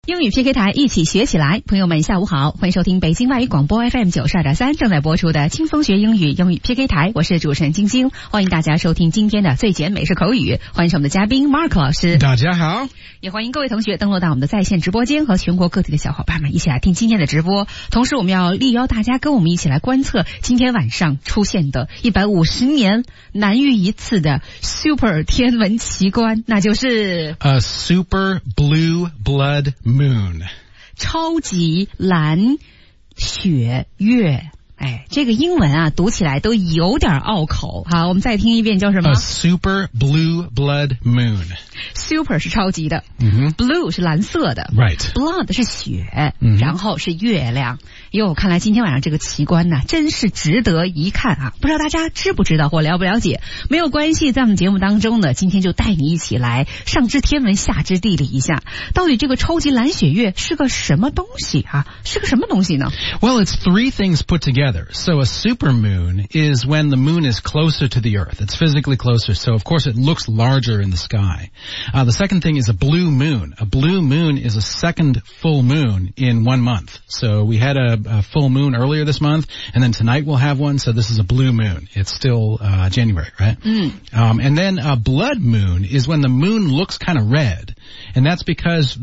英语 PK 台一起学起来，朋友们下午好，欢迎收听北京外语广播 FM 92.3正在播出的清风学英语 PK 台，我是主持人晶晶，欢迎大家收听今天的最简美式口语，欢迎是我们的嘉宾 Mark 老师。 大家好， 也欢迎各位同学登录到我们的在线直播间，和全国各地的小伙伴们一起来听今天的直播。同时我们要力邀大家跟我们一起来观测今天晚上出现的150年难遇一次的 super 天文奇观，那就是 A super blue blood moon， 超级蓝血月。哎，这个英文啊读起来都有点拗口。好，我们再听一遍，叫什么？ A super blue blood moon。 Super 是超级的，blue 是蓝色的 Right， blood 是血，然后是月亮。哟，看来今天晚上这个奇观呢，真是值得一看啊！不知道大家知不知道或了不了解？没有关系，在我们节目当中呢，今天就带你一起来上知天文下知地理一下，到底这个超级蓝血月是个什么东西啊？是个什么东西呢？ Well, it's three things put together. So a supermoon is when the moon is closer to the Earth. It's physically closer, so of course it looks larger in the sky. The second thing is a blue moon. A blue moon is a second full moon in 1 month. So we had a full moon earlier this month, and then tonight we'll have one, so this is a blue moon. It's still January, right? And then a blood moon is when the moon looks kind of red. And that's because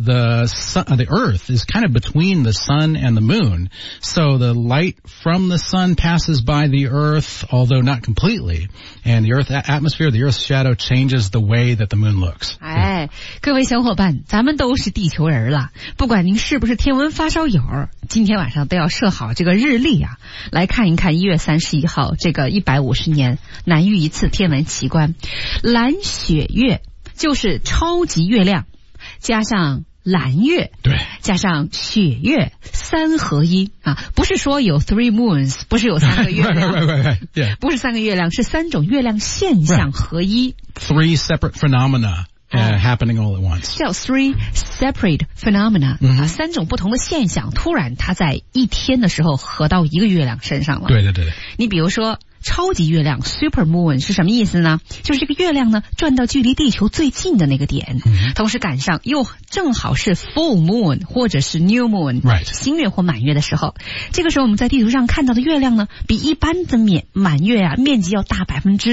the Earth is kind of between the sun and the moon. So the light from the sun passes by the Earth, although not completely. And the Earth atmosphere, the Earth's shadow changes the way that the moon looks. 哎，各位小伙伴，咱们都是地球人了，不管您是不是天文发烧友，今天晚上都要设好这个日历啊，来看一看1月31号这个150年难遇一次天文奇观。蓝血月就是超级月亮加上蓝月， 对， 加上血月，三合一啊！不是说有 three moons， 不是有3个月亮， right, yeah. 不是3个月亮，是3种月亮现象合一。 Three separate phenomena happening all at once. 叫 three separate phenomena， 3种不同的现象，突然它在一天的时候合到一个月亮身上了。 对对对。 你比如说超级月亮 super moon 是什么意思呢？就是这个月亮呢转到距离地球最近的那个点，同时赶上又正好是 full moon 或者是 new moon， right， 新月或满月的时候，这个时候我们在地图上看到的月亮呢，比一般的满月啊面积要大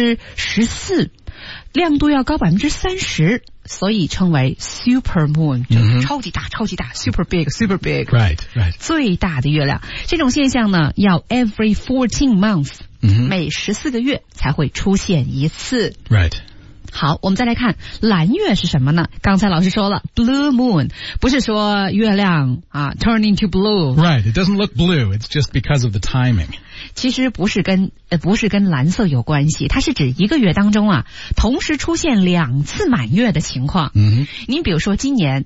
14%，亮度要高30%，所以称为 super moon， 就是超级大超级大 super big right， 最大的月亮。这种现象呢要 every 14 months，每14个月才会出现一次。 Right。 好，我们再来看蓝月是什么呢？刚才老师说了 blue moon， 不是说月亮啊 turn into blue， Right, it doesn't look blue, it's just because of the timing. 其实不是跟蓝色有关系，它是指一个月当中啊同时出现2次满月的情况。您比如说今年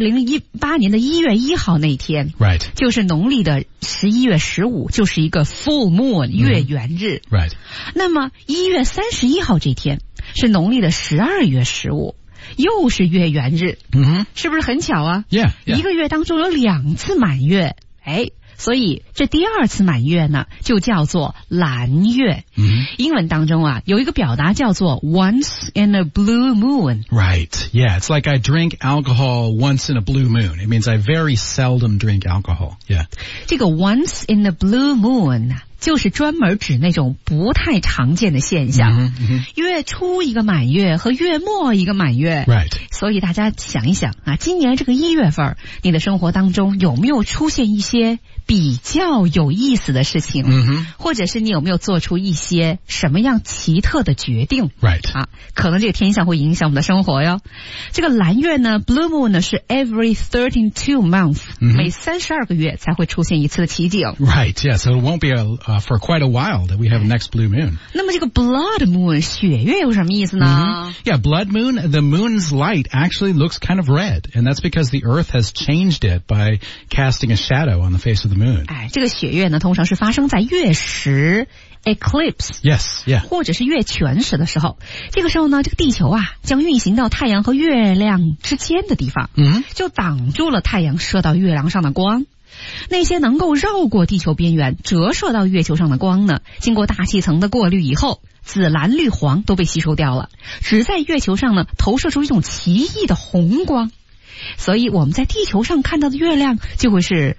2018年的1月1号那天， Right， 就是农历的11月15，就是一个 full moon 月圆日。 Right。 那么1月31号这天是农历的12月15，又是月圆日。是不是很巧啊？ Yeah， 一个月当中有2次满月，哎，所以这第2次满月呢就叫做蓝月。英文当中啊有一个表达叫做 once in a blue moon。 Right, yeah, it's like I drink alcohol once in a blue moon. It means I very seldom drink alcohol. Yeah. 这个 once in a blue moon就是专门指那种不太常见的现象，月初一个满月和月末一个满月。 Right。 所以大家想一想啊，今年这个1月份你的生活当中有没有出现一些比较有意思的事情，或者是你有没有做出一些什么样奇特的决定。 Right。 啊，可能这个天象会影响我们的生活哟。这个蓝月呢 blue moon 呢是 every 32 months，每32个月才会出现一次的奇景。 Right, yeah, so it won't be for quite a while that we have next blue moon. 那么这个 blood moon 血月有什么意思呢？ Yeah, blood moon, the moon's light actually looks kind of red, and that's because the Earth has changed it by casting a shadow on the face of the moon. 哎，这个血月呢通常是发生在月食 eclipse， Yes, yeah， 或者是月全食的时候。这个时候呢，这个地球啊将运行到太阳和月亮之间的地方，就挡住了太阳射到月亮上的光。那些能够绕过地球边缘折射到月球上的光呢，经过大气层的过滤以后，紫蓝绿黄都被吸收掉了，只在月球上呢投射出一种奇异的红光。 所以我们在地球上看到的月亮就会是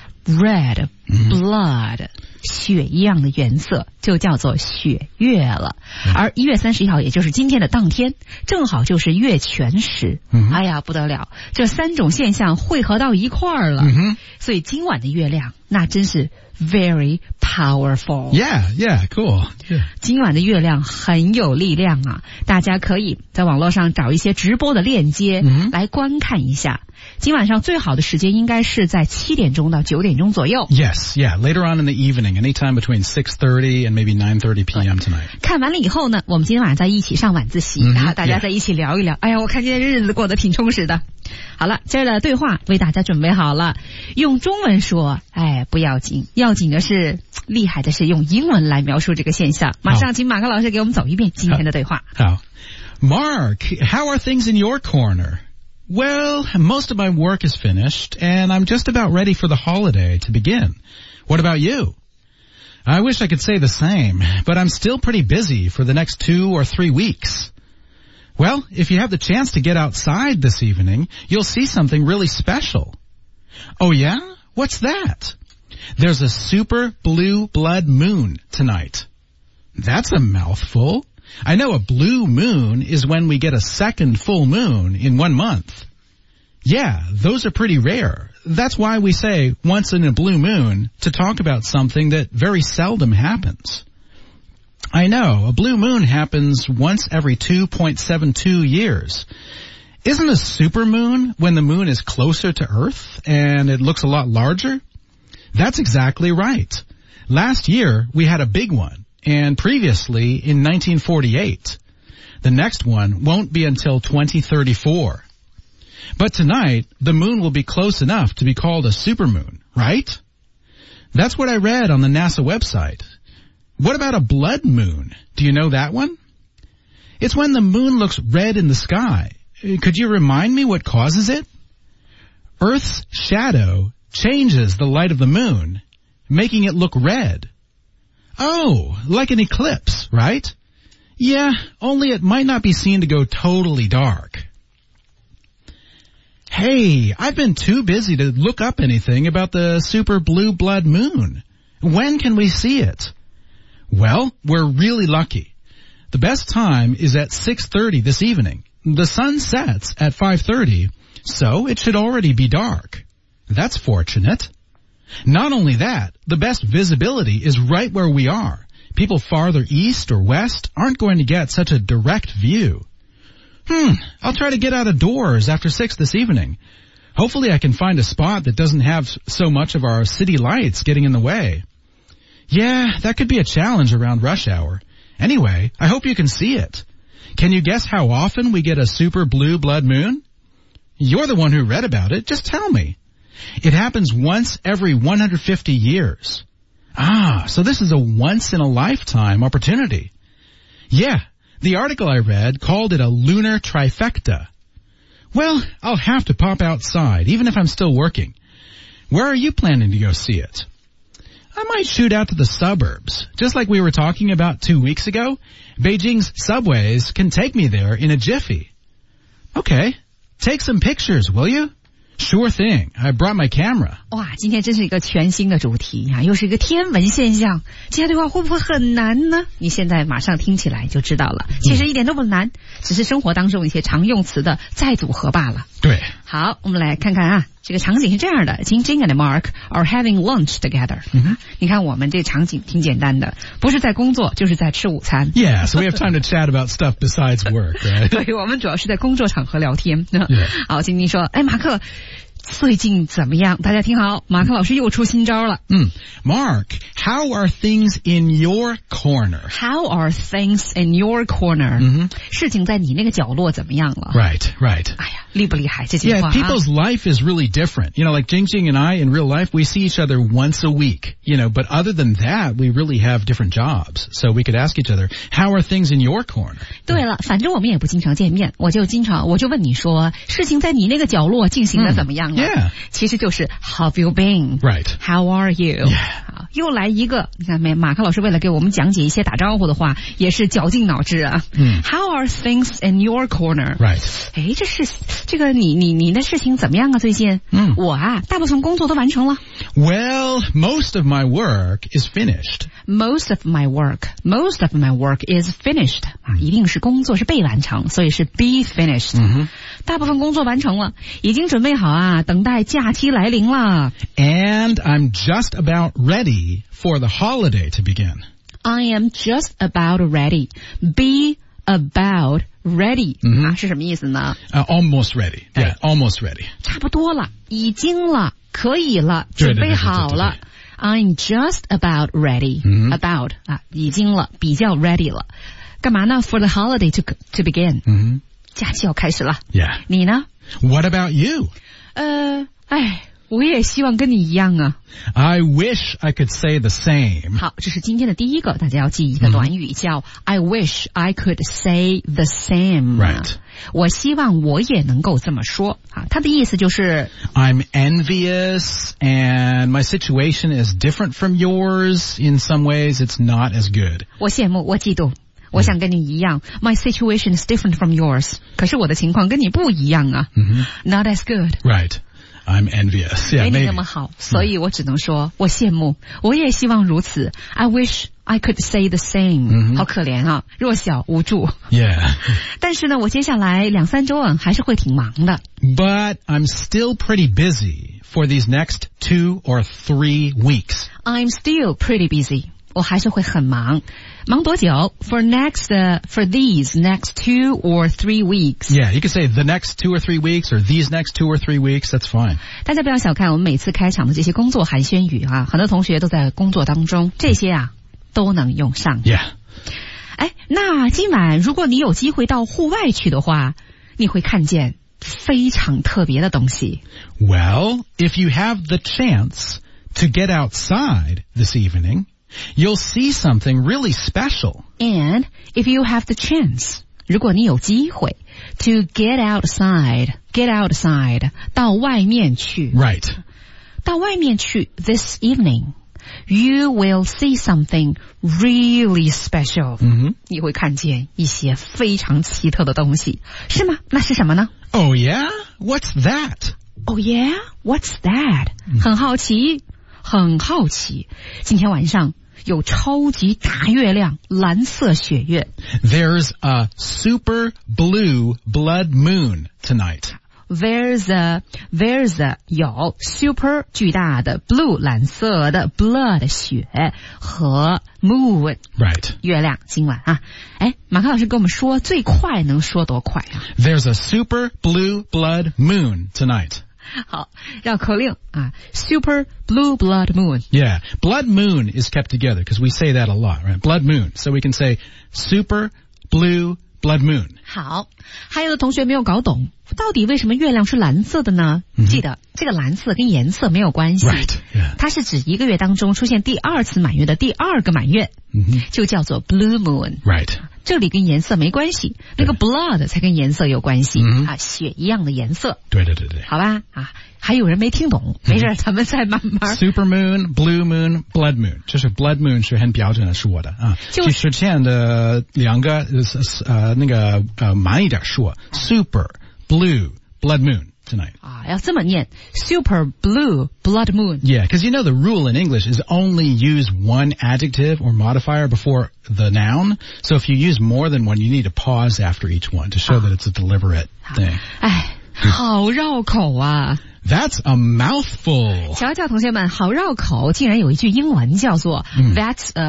red blood， 血一样的颜色，就叫做血月了。而1月30号，也就是今天的当天，正好就是月全食。哎呀，不得了，这3种现象汇合到一块儿了。所以今晚的月亮那真是 very powerful. Yeah, cool. 今晚的月亮很有力量啊，大家可以在网络上找一些直播的链接来观看一下。今晚上最好的时间应该是在7点钟到9点钟左右。 Yes, yeah, later on in the evening, anytime between 6:30 and maybe 9:30 p.m. tonight. 看完了以后呢，我们今天晚上再一起上晚自习，大家再一起聊一聊。哎呀，我看今天日子过得挺充实的。好了，今儿的对话为大家准备好了，用中文说，不要紧，要紧的是厉害的是用英文来描述这个现象。马上请马克老师给我们走一遍今天的对话。 好 Mark, how are things in your corner? Well, most of my work is finished, and I'm just about ready for the holiday to begin. What about you? I wish I could say the same, but I'm still pretty busy for the next 2 or 3 weeks. Well, if you have the chance to get outside this evening, you'll see something really special. Oh yeah? What's that? There's a super blue blood moon tonight. That's a mouthful. I know a blue moon is when we get a second full moon in 1 month. Yeah, those are pretty rare. That's why we say once in a blue moon to talk about something that very seldom happens. I know, a blue moon happens once every 2.72 years. Isn't a supermoon when the moon is closer to Earth and it looks a lot larger? That's exactly right. Last year, we had a big one, and previously in 1948. The next one won't be until 2034. But tonight, the moon will be close enough to be called a supermoon, right? That's what I read on the NASA website. What about a blood moon? Do you know that one? It's when the moon looks red in the sky. Could you remind me what causes it? Earth's shadow changes the light of the moon, making it look red. Oh, like an eclipse, right? Yeah, only it might not be seen to go totally dark. Hey, I've been too busy to look up anything about the super blue blood moon. When can we see it? Well, we're really lucky. The best time is at 6:30 this evening. The sun sets at 5:30, so it should already be dark. That's fortunate. Not only that, the best visibility is right where we are. People farther east or west aren't going to get such a direct view. I'll try to get out of doors after 6 this evening. Hopefully I can find a spot that doesn't have so much of our city lights getting in the way. Yeah, that could be a challenge around rush hour. Anyway, I hope you can see it. Can you guess how often we get a super blue blood moon? You're the one who read about it. Just tell me. It happens once every 150 years. So this is a once-in-a-lifetime opportunity. Yeah, the article I read called it a lunar trifecta. Well, I'll have to pop outside, even if I'm still working. Where are you planning to go see it? I might shoot out to the suburbs. Just like we were talking about 2 weeks ago, Beijing's subways can take me there in a jiffy. Okay, take some pictures, will you? Sure thing. I brought my camera. 哇，今天真是一个全新的主题啊，又是一个天文现象。今天对话会不会很难呢？你现在马上听起来就知道了。其实一点都不难，只是生活当中一些常用词的再组合罢了。 对。 好，我们来看看啊，这个场景是这样的：晶晶 and Mark are having lunch together。你看我们这场景挺简单的，不是在工作，就是在吃午餐。 Yeah, so we have time to chat about stuff besides work, right? 对，我们主要是在工作场合聊天。好，晶晶说：“马克。”最近怎么样？大家听好，马克老师又出新招了。 Mark, how are things in your corner? How are things in your corner? 事情在你那个角落怎么样了 Right. 哎呀，厉不厉害这句话 Yeah, people's life is really different. You know, like Jingjing and I in real life, we see each other once a week. You know, but other than that, we really have different jobs. So we could ask each other, how are things in your corner? 对了，反正我们也不经常见面，我就问你说，事情在你那个角落进行的怎么样？ 样了。 Yeah. 其实就是 How have you been? Right. How are you? Yeah. 好，又来一个，你看没？马克老师为了给我们讲解一些打招呼的话，也是绞尽脑汁啊。How are things in your corner? Right. 哎，这个你的事情怎么样啊？最近？我大部分工作都完成了。 Well, most of my work is finished. Most of my work is finished. 一定是工作是被完成，所以是 be finished. 大部分工作完成了，已经准备好等待假期来临了。 And I'm just about ready for the holiday to begin. I am just about ready. Be about ready. 是什么意思呢 ？Almost ready. Yeah, almost ready. 差不多了，已经了，可以了，准备好了。I'm just about ready. About 已经了，比较 ready 了。干嘛呢 ？For the holiday to begin. 假期要开始了。 Yeah. 你呢 ？What about you? 我也希望跟你一样啊。 I wish I could say the same. 好，这是今天的第一个，大家要记一个短语，叫 I wish I could say the same. Right. 我希望我也能够这么说它的意思就是 I'm envious and my situation is different from yours. In some ways, it's not as good. 我羡慕，我嫉妒。我想跟你一样 My situation is different from yours. 可是我的情况跟你不一样啊。Not as good. Right. I'm envious. Yeah, 没你那么好，所以我只能说我羡慕，我也希望如此。I wish I could say the same. 好可怜啊，弱小无助。 Yeah. 但是呢，我接下来2-3周还是会挺忙的。 But I'm still pretty busy for these next 2 or 3 weeks. I'm still pretty busy. 我还是会很忙。忙多久 for these next 2 or 3 weeks. Yeah, you could say the next 2 or 3 weeks or these next 2 or 3 weeks. That's fine. 大家不要小看我们每次开场的这些工作寒暄语很多同学都在工作当中，这些都能用上。 Yeah. 那今晚如果你有机会到户外去的话，你会看见非常特别的东西。 Well, if you have the chance to get outside this evening,You'll see something really special. And if you have the chance, 如果你有机会 to get outside, 到外面去 Right. 到外面去 this evening, you will see something really special. 你会看见一些非常奇特的东西，是吗？那是什么呢？ Oh yeah? What's that? Oh yeah? What's that? 很好奇。今天晚上有超级大月亮，蓝色血月。 There's a super blue blood moon tonight. There's a 有 super 巨大的 blue 蓝色的 blood 血和 moon Right. 月亮今晚马克老师跟我们说最快能说多快 There's a super blue blood moon tonight. 好，绕口令Super blue blood moon. Yeah, blood moon is kept together because we say that a lot, right? Blood moon. So we can say super blue blood moon. 好，还有的同学没有搞懂，到底为什么月亮是蓝色的呢？记得这个蓝色跟颜色没有关系 Right, yeah. 它是指一个月当中出现第2次满月的第2个满月就叫做 blue moon. Right. 这里跟颜色没关系，那个 blood 才跟颜色有关系血一样的颜色。 对。 好吧还有人没听懂，没事咱们再慢慢。 Super moon, blue moon, blood moon. 就是 blood moon 是很标准的说的去实现的两个那个慢一点说 super blue blood moon tonight. 要这么念 super blue blood moon. Yeah, because you know the rule in English is only use one adjective or modifier before the noun. So if you use more than one, you need to pause after each one to show that it's a deliberate thing. 好绕口 That's a mouthful. 瞧瞧同学们，好绕口，竟然有一句英文叫做 That's a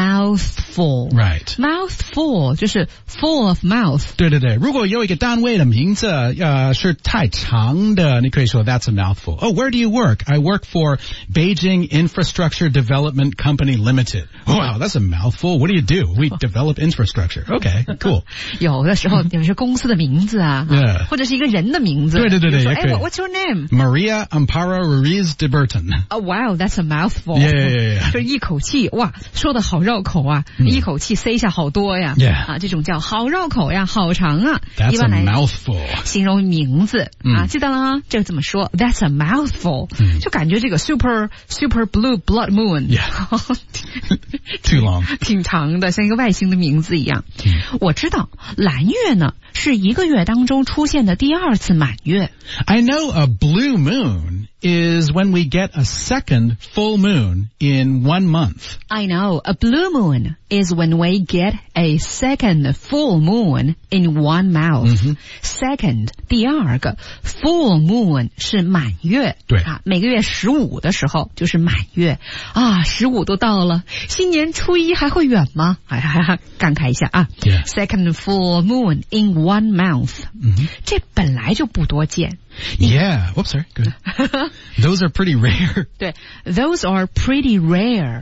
mouthful. Right. Mouthful 就是 full of mouth. 对，如果有一个单位的名字是太长的，你可以说 That's a mouthful. Oh, where do you work? I work for Beijing Infrastructure Development Company Limited. Wow, that's a mouthful. What do? We develop infrastructure. Okay, cool. 有的时候有些公司的名字 Yeah. 或者是一个人的名字。 对， 说也可以。 What's your name? Maria Amparo Ruiz de Burton. Oh, wow, that's a mouthful. Yeah. 这一口气，哇，说的好绕口啊，一口气塞下好多呀。 Yeah. 啊，这种叫好绕口呀，好长啊。 That's 一般 a 来 mouthful. 形容名字啊，记得了吗？这个怎么说 ？That's a mouthful. 就感觉这个 super blue blood moon. Yeah. Too long. 挺长的，像一个外星的名字一样。我知道蓝月呢是一个月当中出现的第二次满月。 I know a blue moon is when we get a second full moon in 1 month. I know a blue moon is when we get a second full moon in 1 month. Second 第二个 full moon 是满月。 对啊，每个月15的时候就是满月啊，15都到了，新年初一还会远吗？感慨一下啊。 Yeah. Second full moon in 1 month. 这本来就不多见。 Yeah. Whoops, sorry. Go ahead. Those are pretty rare. 对 ，those are pretty rare.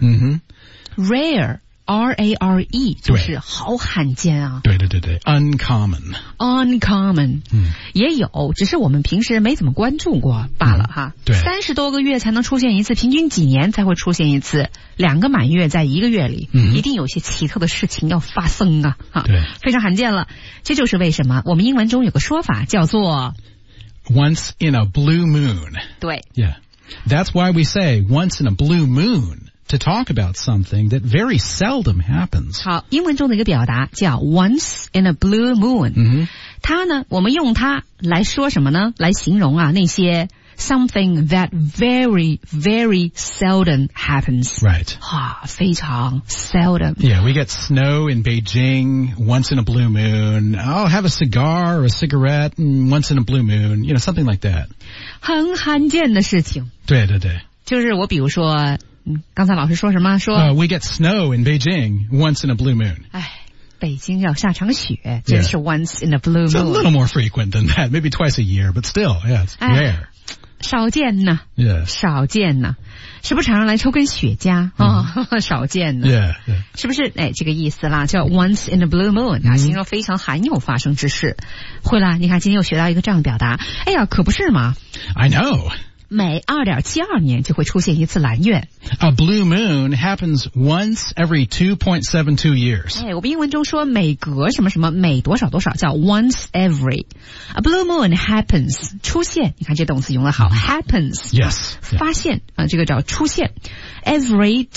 Rare, R-A-R-E 就是好罕见啊。 对 Uncommon. Uncommon. 也有，只是我们平时没怎么关注过罢了哈。 对 ，30多个月才能出现一次，平均几年才会出现一次？2个满月在1个月里，一定有些奇特的事情要发生啊！哈， 对， 非常罕见了。这就是为什么我们英文中有个说法叫做 once in a blue moon. 对 Yeah. That's why we say once in a blue moon to talk about something that very seldom happens. 好，英文中的一个表达叫 once in a blue moon。它呢，我们用它来说什么呢？来形容啊那些 something that very, very seldom happens. Right. 非常 seldom. Yeah, we get snow in Beijing once in a blue moon. I'll have a cigar or a cigarette once in a blue moon. You know, something like that. 很罕见的事情。 对。 就是我比如说，刚才老师说什么？说 we get snow in Beijing once in a blue moon. 北京要下场雪，真是 once in a blue It's a moon. little more frequent than that, maybe twice a year, but still, yeah, it's rare. 少见呢， Yeah. 少见呢，是不是常常来抽根雪茄少见呢 Yeah. 是不是？这个意思啦，叫 once in a blue moon 啊，形容非常罕有发生之事。会了，你看今天又学到一个这样的表达，哎呀，可不是嘛。 I know. 每2.72年就会出现一次蓝月。 A blue moon happens once every 2.72 years. 我们英文中说每隔什么什么每多少多少叫 once every. A blue moon happens 出现，你看这动词用得好 happens. Yes. 发现这个叫出现 every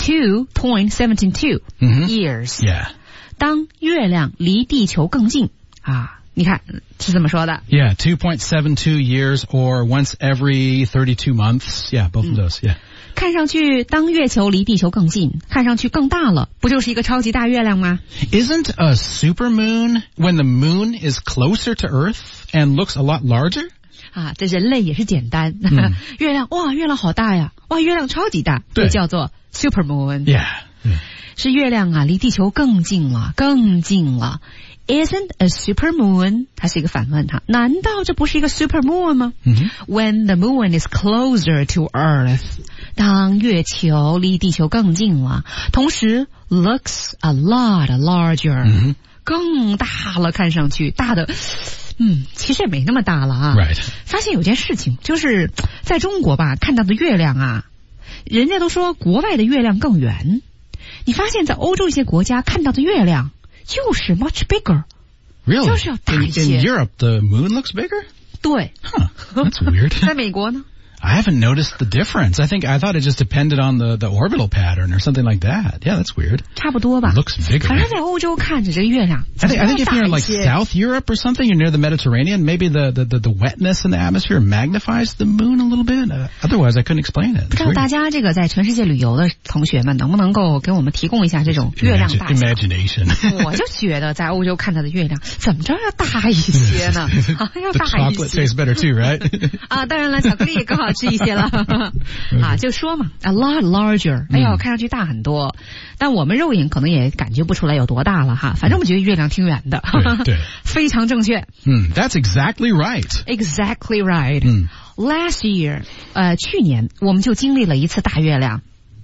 2.72 years. Yeah. 当月亮离地球更近你看是这么说的。 Yeah, 2.72 years or once every 32 months. Yeah, both of those. Yeah. 看上去当月球离地球更近，看上去更大了，不就是一个超级大月亮吗？ Isn't a supermoon when the moon is closer to Earth and looks a lot larger? 这人类也是简单。月亮好大呀，月亮超级大，就叫做 supermoon。 Yeah. 是月亮离地球更近了，更近了。Isn't a supermoon 它是一个反问难道这不是一个 supermoon 吗？When the moon is closer to Earth 当月球离地球更近了，同时 looks a lot larger 更大了，看上去大的其实也没那么大了 Right. 发现有件事情，就是在中国吧看到的月亮人家都说国外的月亮更圆，你发现在欧洲一些国家看到的月亮就是 much bigger. Really? 就是要大一些。 In Europe, the moon looks bigger? 对。 Huh, that's weird. 在美国呢 I haven't noticed the difference. I thought it just depended on the orbital pattern or something like that. Yeah, that's weird. 差不多吧 Looks bigger. 反正在欧洲看着这个月亮 I think if you're in like 大一些 South Europe or something, you're near the Mediterranean, maybe the wetness in the atmosphere magnifies the moon a little bit. Otherwise, I couldn't explain it. 不知道大家这个在全世界旅游的同学们能不能够给我们提供一下这种月亮大小 Imagination. 我就觉得在欧洲看到的月亮怎么着要大一些呢要 The 大一 chocolate 些 tastes better too, right? 当然了巧克力也更好吃一些了就说嘛 a lot larger 看上去大很多，但我们肉眼可能也感觉不出来有多大了反正我觉得月亮挺远的对非常正确 That's exactly right. Exactly right. Last year 去年我们就经历了一次大月亮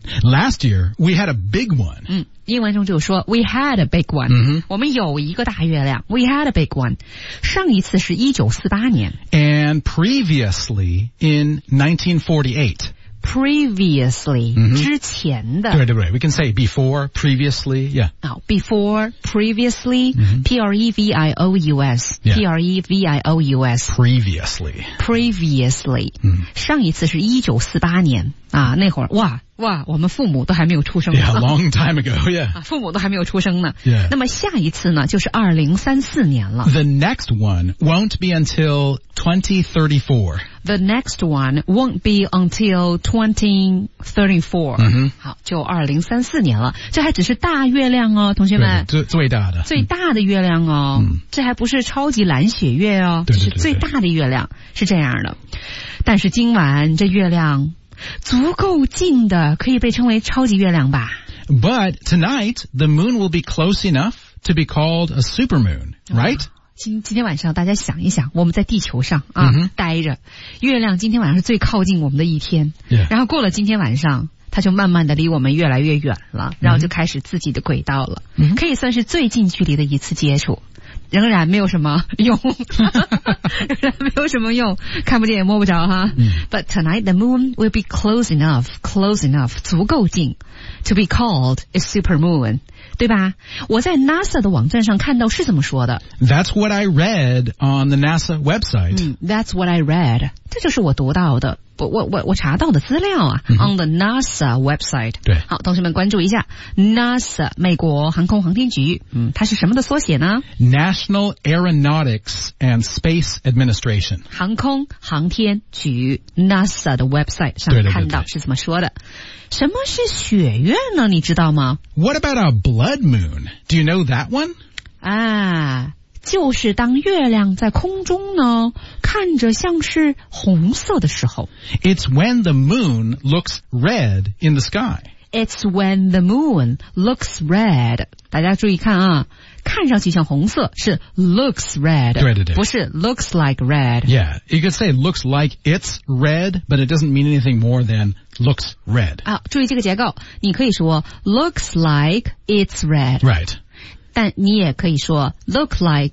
Last year, we had a big one. 英文中就说 we had a big one. 我们有一个大月亮 we had a big one. 上一次是1948年 And previously in 1948. Previously, 之前的。 对， we can say before, previously, yeah. Before, previously, P-R-E-V-I-O-U-S, Yeah. P-R-E-V-I-O-U-S. Previously. 上一次是1948年啊，那会儿哇，我们父母都还没有出生呢。 Yeah, a long time ago, yeah. 父母都还没有出生呢。 Yeah. 那么下一次呢，就是2034年了。 The next one won't be until 2034. The next one won't be until 2034. 好，就2034年了。这还只是大月亮哦，同学们。 对，最大的。 最大的月亮哦，这还不是超级蓝血月哦， 对， 是最大的月亮，是这样的。但是今晚这月亮足够近的，可以被称为超级月亮吧。 But tonight, the moon will be close enough to be called a supermoon, right? 今天晚上大家想一想，我们在地球上待着，月亮今天晚上是最靠近我们的一天， Yeah. 然后过了今天晚上，它就慢慢的离我们越来越远了，然后就开始自己的轨道了，可以算是最近距离的一次接触。仍然没有什么用，看不见也摸不着哈。But tonight the moon will be close enough, 足够近 to be called a supermoon. 对吧？我在 NASA 的网站上看到是这么说的。 That's what I read on the NASA website. That's what I read. 这就是我读到的，我查到的资料啊。On the NASA website. 对， 好，同学们关注一下 NASA 美国航空航天局。它是什么的缩写呢？ National Aeronautics and Space Administration. 航空航天局 NASA 的 website 上看到是怎么说的。什么是血月呢？你知道吗？ What about a blood moon? Do you know that one? 就是当月亮在空中呢，看着像是红色的时候。 It's when the moon looks red in the sky. It's when the moon looks red. 大家注意看啊，看上去像红色是 looks red. 对， 不是 looks like red. Yeah, you could say looks like it's red, but it doesn't mean anything more than looks red. 注意这个结构，你可以说 looks like it's red. Right. 但你也可以说 look red.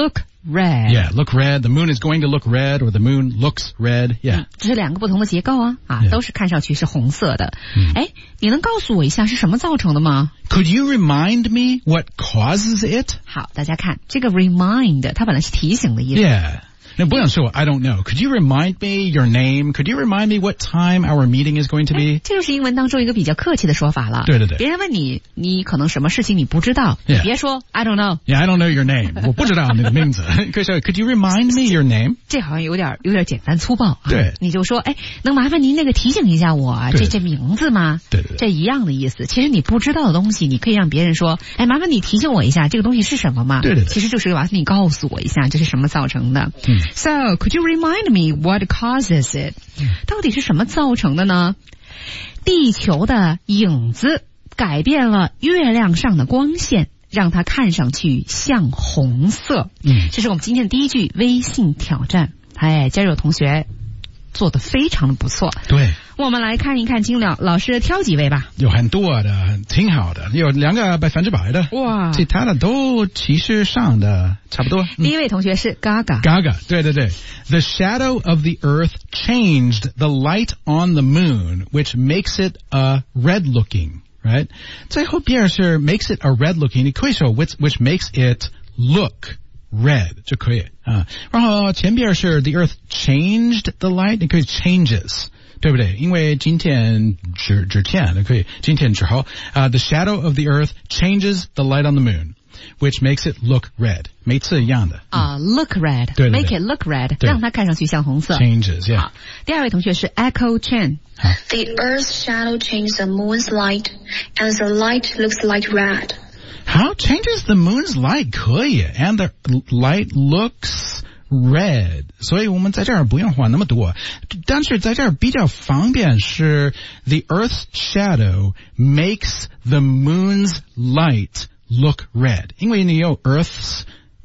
Yeah, look red. The moon is going to look red, or the moon looks red. Yeah. 这是两个不同的结构啊，都是看上去是红色的。你能告诉我一下是什么造成的吗？ Could you remind me what causes it? 好，大家看这个 remind， 它本来是提醒的意思。 Yeah. 那不想说 I don't know. Could you remind me your name? Could you remind me what time our meeting is going to be? 这就是英文当中一个比较客气的说法了。 对。 别人问你可能什么事情你不知道， Yeah. 别说 I don't know. Yeah, I don't know your name. 我不知道你的名字。可以说 Could you remind me your name? 这好像有点简单粗暴。 对。 你就说能麻烦您那个提醒一下我这名字吗？ 对。 这一样的意思。其实你不知道的东西，你可以让别人说麻烦你提醒我一下这个东西是什么吗？ 对。 其实就是麻烦你告诉我一下这是什么造成的。So could you remind me what causes it? 到底是什么造成的呢？地球的影子改变了月亮上的光线，让它看上去像红色。这是我们今天的第一句微信挑战。加入同学做得非常的不错。 对， 我们来看一看金老师挑几位吧。 有很多的，挺好的，有2个100%的， 哇， 其他的都其实上的差不多。 第一位同学是 Gaga， 对。The shadow of the earth changed the light on the moon, which makes it a red looking, right? 最后边是 makes it a red looking, 你可以说 which makes it look red 就可以啊。然后前边是 the earth changed the light, 你可以 changes， 对不对？因为今天之前可以今天之后the shadow of the earth changes the light on the moon, which makes it look red. 每次一样的 look red， 对 make it look red， 让它看上去像红色。 Changes, yeah. 好，第二位同学是 Echo Chen。 The Earth's shadow changes the moon's light, and the light looks like red. How changes the moon's light? 可以 and the light looks red. 所以我们在这儿不用画那么多，但是在这儿比较方便是 the Earth's shadow makes the moon's light look red. 因为你有 Earth's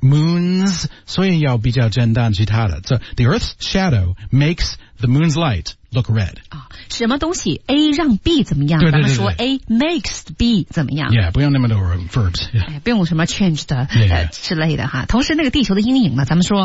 moons， 所以要比较简单其他的。So the Earth's shadow makes the moon's light look red. 啊，什么东西 A 让 B 怎么样？ 对对对对， 咱们说 A makes B 怎么样？ Yeah， 不用那么多 verbs。 哎，不用什么 change 的 Yeah. 之类的哈。同时，那个地球的阴影呢，咱们说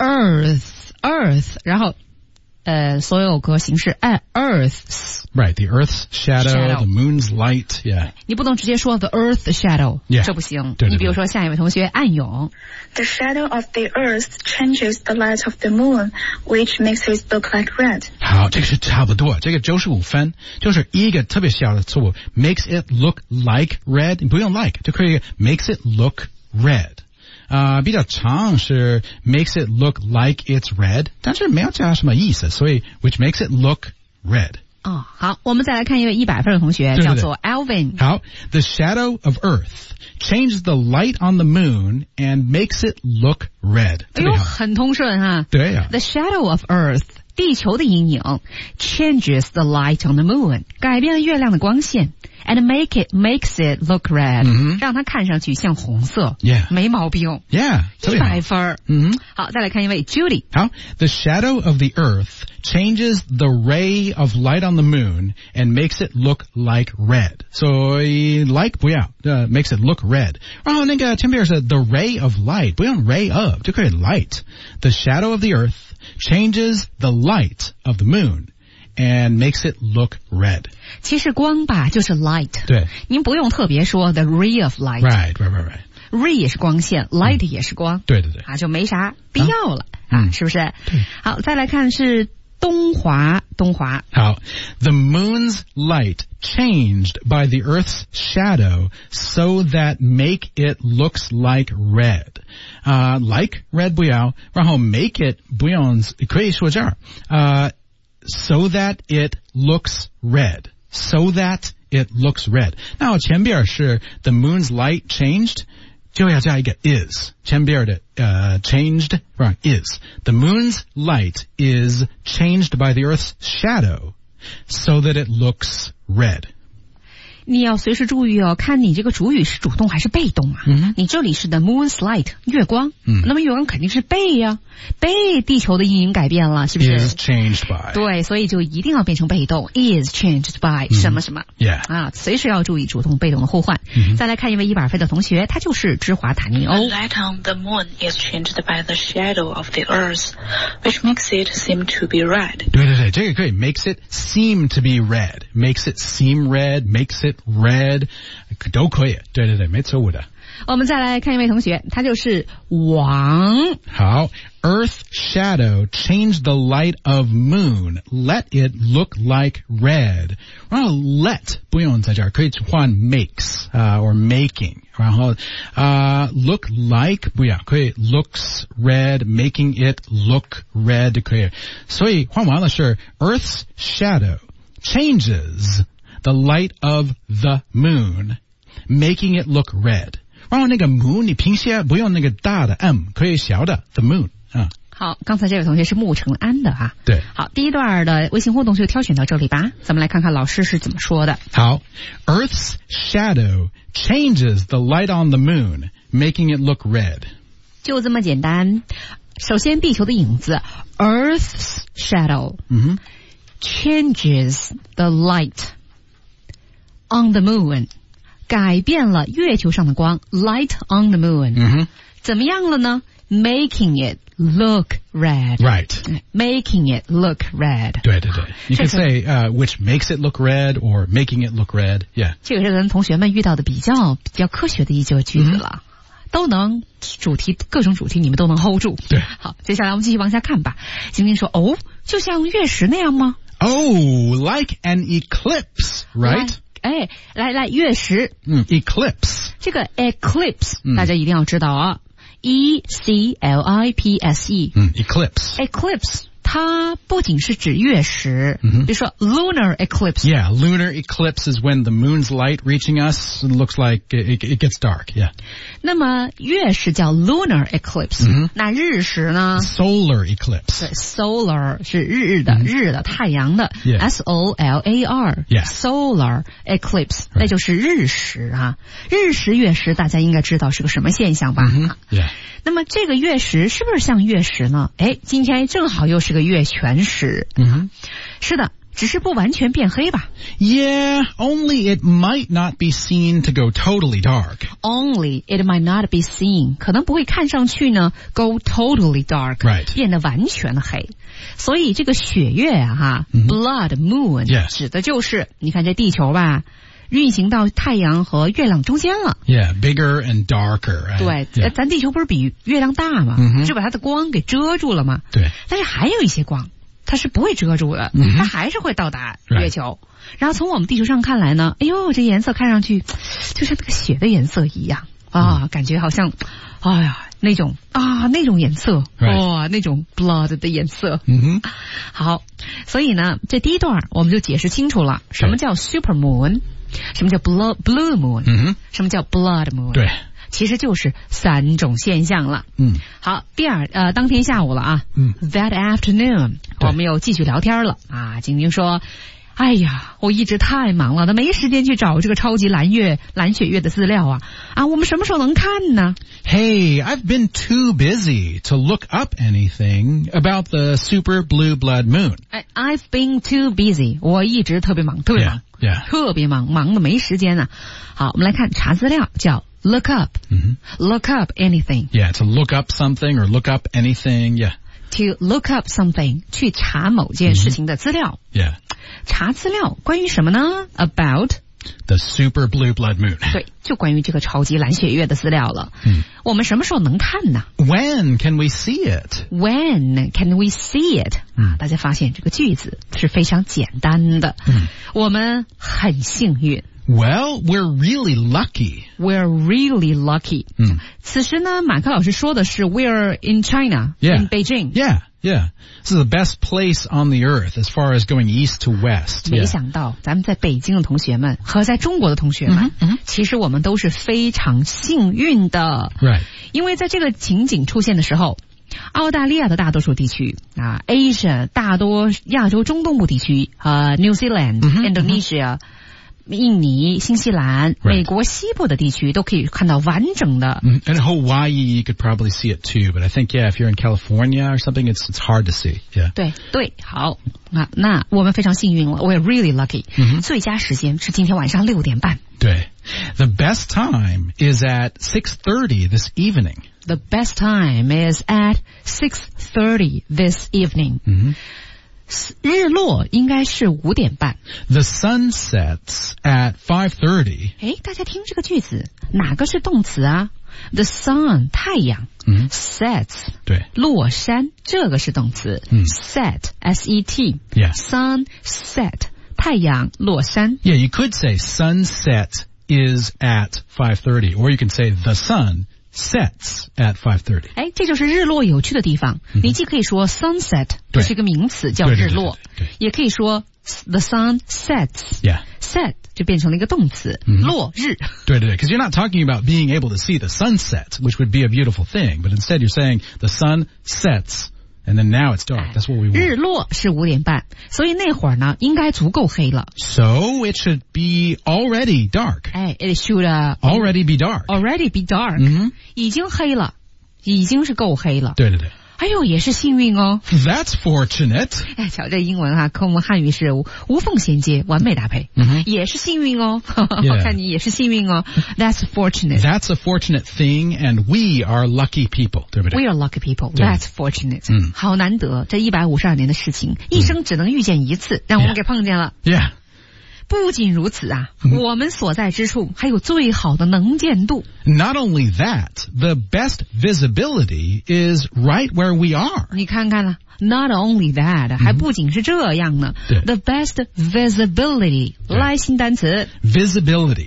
Earth， 然后所有个形式Earth's。 Right, the Earth's shadow, the moon's light, yeah. 你不能直接说 the Earth's shadow， Yeah. 这不行。 对对对， 你比如说下一位同学暗涌。 The shadow of the earth changes the light of the moon, which makes it look like red. 好，这个是差不多，这个95分，就是一个特别小的错误 ，makes it look like red， 你不用 like 就可以 makes it look red。比较长是 makes it look like it's red， 但是没有加什么意思，所以 which makes it look red。 哦，好，我们再来看一位100分的同学， 对对对， 叫做 Alvin。 好 ，the shadow of Earth changes the light on the moon and makes it look red。 哎呦，很通顺哈。 对呀。 The shadow of Earth， 地球的阴影 changes the light on the moon， 改变了月亮的光线 ，and makes it look red，让它看上去像红色。 Yeah， 没毛病。 Yeah， 100分。好，再来看一位 Judy。 好 ，the shadow of the Earth changes the ray of light on the moon and makes it look like red. 所以 like 不要makes it look red. 然后那个前面是 the ray of light， 不用 ray of 就可以 light. The shadow of the Earth changes the light of the moon and makes it look red. 其实光吧就是 light。 对， 您不用特别说 the ray of light。 Right. ray 也是光线，light 也是光。 对， 啊，就没啥必要了是不是？ 对。 好，再来看是东华。 好 ，the moon's light changed by the Earth's shadow so that make it looks like red. Like red 不要，然后 make it 不用，可以说这儿，so that it looks red. So that it looks red. 那前边是 the moon's light changed。就要加一个 is， 前边的changed right is. The moon's light is changed by the Earth's shadow so that it looks red. 你要随时注意哦，看你这个主语是主动还是被动啊。你这里是 the moon's light 月光，那么月光肯定是被呀，被地球的阴影改变了，是不是 ？Is changed by。 对，所以就一定要变成被动 ，is changed by 什么什么。 Yeah。 随时要注意主动被动的互换。再来看一位100分的同学，他就是芝华塔尼欧。 The light on the moon is changed by the shadow of the earth, which makes it seem to be red. 对，这个可以 makes it seem to be red, makes it seem red, makes it red 都可以，对，没错误的。 我们再来看一位同学，他就是王。 好 ，Earth shadow changed the light of moon, let it look like red. 然后 let 不用在这儿，可以换 makes or making. 然后look like 不要，可以 looks red, making it look red 可以。所以换完了是 Earth's shadow changes the light of the moon, making it look red. 然后那个 moon 你平时不用那个大的 m， 可以小的 the moon 好，刚才这位同学是穆成安的啊。 对。 好，第一段的微信互动就挑选到这里吧。咱们来看看老师是怎么说的。 好 ，Earth's shadow changes the light on the moon, making it look red. 就这么简单。首先，地球的影子 Earth's shadow changes the light on the moon， 改变了月球上的光 light on the moon，怎么样了呢 ？Making it look red. Right. Making it look red. 对。You can say which makes it look red or making it look red. Yeah. 这个是咱同学们遇到的比较科学的一句句子了。都能各种主题你们都能 hold 住。 对。 好，接下来我们继续往下看吧。晶晶说，就像月食那样吗 ？Like an eclipse, right? 来，月食。 eclipse. 这个 eclipse，大家一定要知道啊。E-C-L-I-P-S-E。 eclipse. Eclipse 它不仅是指月食，比如说 lunar eclipse. Yeah, lunar eclipse is when the moon's light reaching us looks like it gets dark. Yeah. 那么月食叫 lunar eclipse，那日食呢 ？Solar eclipse. 对 ，solar 是日的，日的太阳的 Yeah. ，SOLAR. Yeah. Solar eclipse， 那就是日食啊。日食月食大家应该知道是个什么现象吧 ？Yeah. 那么这个月食是不是像月食呢？哎，今天正好又是个月全食。是的，只是不完全变黑吧。 Yeah, only it might not be seen to go totally dark. Only it might not be seen， 可能不会看上去呢 go totally dark， Right. 变得完全黑。所以这个血月啊blood moon， Yes. 指的就是你看这地球吧。运行到太阳和月亮中间了。 Yeah, bigger and darker. Right? 对， Yeah. 咱地球不是比月亮大吗？就把它的光给遮住了吗？ 对。 但是还有一些光，它是不会遮住的，它还是会到达月球。然后从我们地球上看来呢，哎呦，这颜色看上去就像那个血的颜色一样啊，感觉好像，哎呀，那种颜色，哇，那种 blood 的颜色。好，所以呢，这第一段我们就解释清楚了，什么叫 super moon。什么叫 blue moon？什么叫 blood moon？ 对， 其实就是3种现象了。好，当天下午了啊。That afternoon， 我们又继续聊天了啊。晶晶说：“哎呀，我一直太忙了，都没时间去找这个超级蓝血月的资料啊！我们什么时候能看呢？” Hey, I've been too busy to look up anything about the super blue blood moon. I've been too busy. 我一直特别忙，特别忙。 Yeah. 特别忙的没时间啊。好，我们来看查资料，叫 look up. Look up anything. Yeah, to look up something or look up anything. Yeah. To look up something， 去查某件事情的资料。 Yeah. 查资料关于什么呢 ？About the super blue blood moon. 对，就关于这个超级蓝血月的资料了。我们什么时候能看呢 ？When can we see it? When can we see it? 大家发现这个句子是非常简单的。我们很幸运。 Well, we're really lucky. We're really lucky. 此时呢，马克老师说的是 We're in China, in Beijing. Yeah. This is the best place on the earth as far as going east to west. 没想到咱们在北京的同学们和在中国的同学们，其实我们都是非常幸运的。 Right. 因为在这个情景出现的时候，澳大利亚的大多数地区啊 ，Asia 大多亚洲中东部地区New Zealand、Indonesia。印尼、新西兰、美国西部的地区都可以看到完整的。 And Hawaii, you could probably see it too, but I think, if you're in California or something, it's hard to see. Yeah. 对，好那我们非常幸运了 ，We're really lucky. 最佳时间是今天晚上6点半。 对 ，The best time is at 6:30 this evening. The best time is at 6:30 this evening. 日落应该是5点半。 The sun sets at 5:30. 哎，大家听这个句子，哪个是动词啊 ？The sun 太阳，sets 对， 落山，这个是动词。set S-E-T Yeah. sun set 太阳落山。 Yeah, you could say sunset is at 5:30, or you can say the sun sets at 5:30. 哎，这就是日落有趣的地方。你既可以说 sunset， 这是一个名词，叫日落，也可以说 the sun sets。 Yeah. set 就变成了一个动词，落日。 对， because you're not talking about being able to see the sunset, which would be a beautiful thing, but instead you're saying the sun sets, and then now it's dark. That's what we want. 日落是5点半，所以那会儿呢，应该足够黑了。 So it should be already dark. 哎 ，it should already be dark. Already be dark. 已经黑了，已经是够黑了。 对。 哎呦，也是幸运哦。 That's fortunate. 哎，瞧这英文和我们汉语是无缝衔接，完美搭配。也是幸运哦。我看你也是幸运哦。That's fortunate. That's a fortunate thing, and we are lucky people. 对不对 We are lucky people. That's fortunate. 好难得，这152年的事情，一生只能遇见一次，让我们给碰见了。 Yeah. 不仅如此啊，我们所在之处还有最好的能见度。 Not only that, the best visibility is right where we are. 你看看了 ，Not only that， 还不仅是这样呢。The best visibility， 来新单词 ，visibility，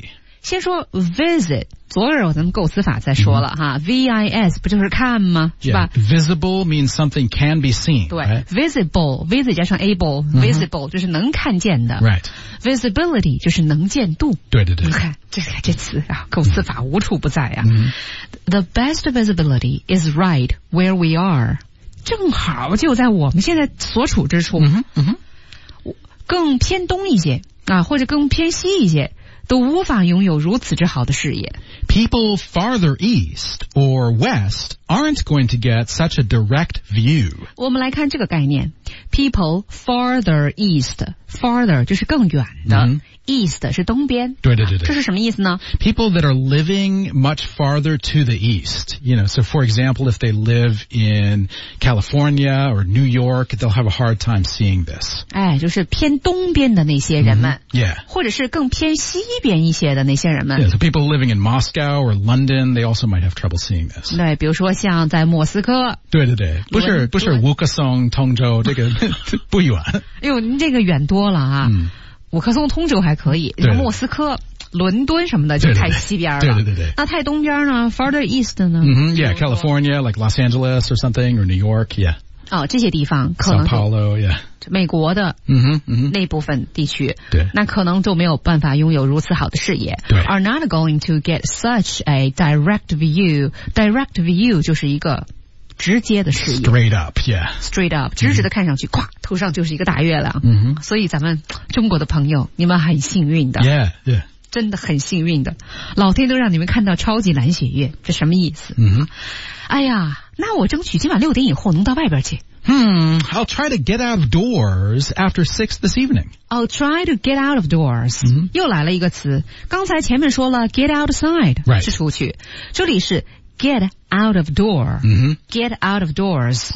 先说 visit， 左耳咱们构词法再说了哈 ，vis 不就是看吗？是吧 ？Visible means something can be seen. 对 right? ，visible 加上 able，visible 就是能看见的 Right. ，visibility 就是能见度。 对。 你看这词啊，构词法无处不在啊。The best visibility is right where we are， 正好就在我们现在所处之处。更偏东一些啊，或者更偏西一些，都无法拥有如此之好的视野。 People farther east or west aren't going to get such a direct view. 我们来看这个概念 ，people farther east，farther 就是更远的。East 是东边， 对， 这是什么意思呢 ？People that are living much farther to the east, so for example, if they live in California or New York, they'll have a hard time seeing this. 哎，就是偏东边的那些人们， Yeah. 或者是更偏西边一些的那些人们。 Yeah, so people living in Moscow or London, they also might have trouble seeing this. 对，比如说像在莫斯科。 对，不是乌克松、通州这个不远。 哎呦，您这个远多了啊！乌克松、通州还可以，像莫斯科、伦敦什么的就太西边了。 对。 那太东边呢 ？Farther east 呢 ？Yeah, California, like Los Angeles or something, or New York, yeah. 哦，这些地方可能 Sao Paulo, yeah. 美国的那部分地区， 对， 那可能就没有办法拥有如此好的视野。 对 ，are not going to get such a direct view. Direct view 就是一个直接的视野 ，straight up, yeah, straight up， 直直的看上去，咵，头上就是一个大月亮。所以咱们中国的朋友，你们很幸运的 ，yeah， 真的很幸运的，老天都让你们看到超级蓝血月，这什么意思？哎呀，那我争取今晚6点以后能到外边去。 I'll try to get out of doors after 6 this evening. I'll try to get out of doors. 又来了一个词，刚才前面说了 get outside， Right. 是出去，这里是 get out of door. Get out of doors.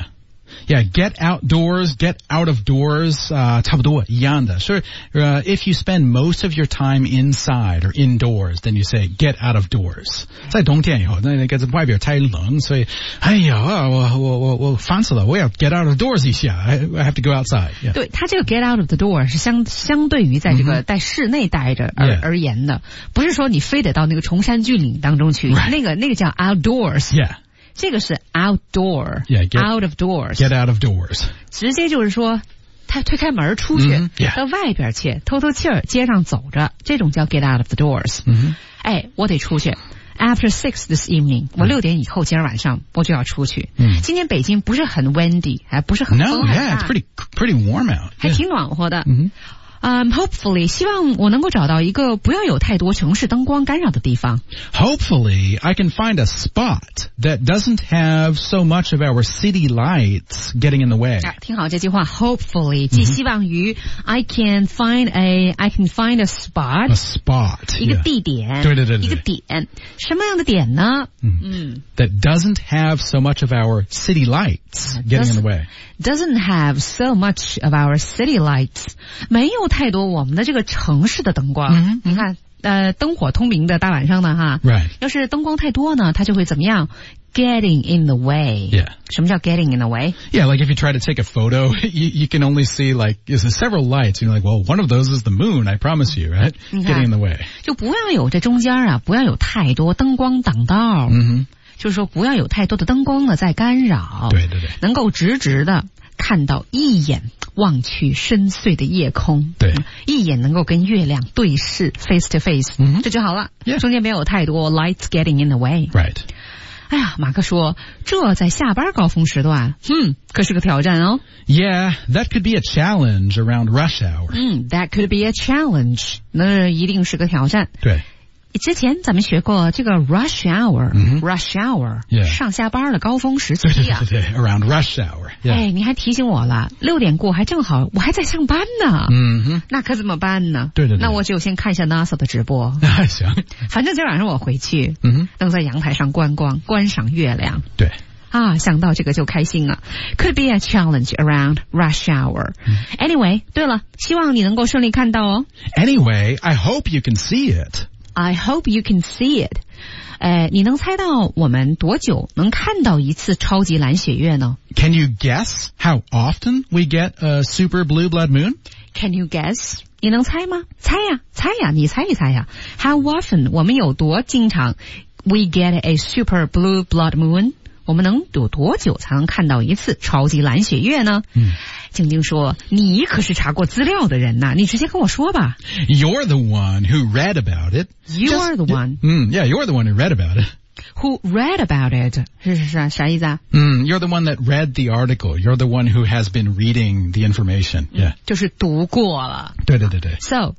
Yeah, get outdoors, get out of doors, 差不多一样的。所以if you spend most of your time inside or indoors, then you say get out of doors. 在冬天以后，那个外边太冷，所以哎呀，我烦死了，我要 get out of doors 一下 I have to go outside. Yeah. 对，它这个 get out of the door 是相对于在这个在室内待着而言的，不是说你非得到那个崇山峻岭当中去， Right. 那个叫 outdoors。 Yeah. 这个是 outdoor, Yeah, out of doors. Get out of doors. 直接就是说，他推开门出去， Yeah. 到外边去，透透气儿，街上走着，这种叫 get out of the doors. 哎，我得出去。After 6 this evening， 我6点以后，今儿晚上我就要出去。今天北京不是很 windy， 还不是很风 No, 很 yeah, 大， it's pretty warm out. 还挺暖和的。Hopefully， 希望我能够找到一个不要有太多城市灯光干扰的地方。 Hopefully, I can find a spot that doesn't have so much of our city lights getting in the way. 听好这句话 ，Hopefully， 寄希望于 I can find a spot， A spot, 一个地点， 对， 一个点，什么样的点呢 that doesn't have so much of our city lights getting in the way. Doesn't have so much of our city lights， 没有太多我们的这个城市的灯光。你看，灯火通明的大晚上呢，哈， Right. 要是灯光太多呢，它就会怎么样 ？Getting in the way. Yeah. 什么叫 getting in the way? Yeah, like if you try to take a photo, you can only see like several lights. You're like, well, one of those is the moon. I promise you, right? Getting in the way. 就不要有这中间啊，不要有太多灯光挡道。就是说不要有太多的灯光呢在干扰。 对， 能够直直的看到，一眼望去深邃的夜空。 对， 一眼能够跟月亮对视 ，face to face，这就好了。 Yeah. 中间没有太多 lights getting in the way。 Right. 哎呀，马克说，这在下班高峰时段，可是个挑战哦。 Yeah, that could be a challenge around rush hour. That could be a challenge， 那一定是个挑战。 对。 之前咱们学过这个 rush hour，rush hour， 上下班的高峰时期啊。 对 ，around rush hour。 哎，你还提醒我了，6点过还正好，我还在上班呢。那可怎么办呢？ 对。 那我只有先看一下 NASA 的直播。 行。 反正今晚上我回去，能在阳台上观赏月亮。 对。 啊，想到这个就开心了。Could be a challenge around rush hour. Anyway， 对了，希望你能够顺利看到哦。 Anyway, I hope you can see it.I hope you can see it. 你能猜到我们多久能看到一次超级蓝血月呢？ Can you guess how often we get a super blue blood moon? Can you guess 你能猜吗？猜呀，你猜一猜呀。How often 我们有多经常 we get a super blue blood moon？ 我们能有多久才能看到一次超级蓝血月呢？晶晶说，你可是查过资料的人呐，你直接跟我说吧。 You're the one who read about it. You are the one. Yeah, you're the one who read about it. Who read about it? 是啥意思啊 ？You're the one that read the article. You're the one who has been reading the information. Yeah. 就是读过了。 对。 So,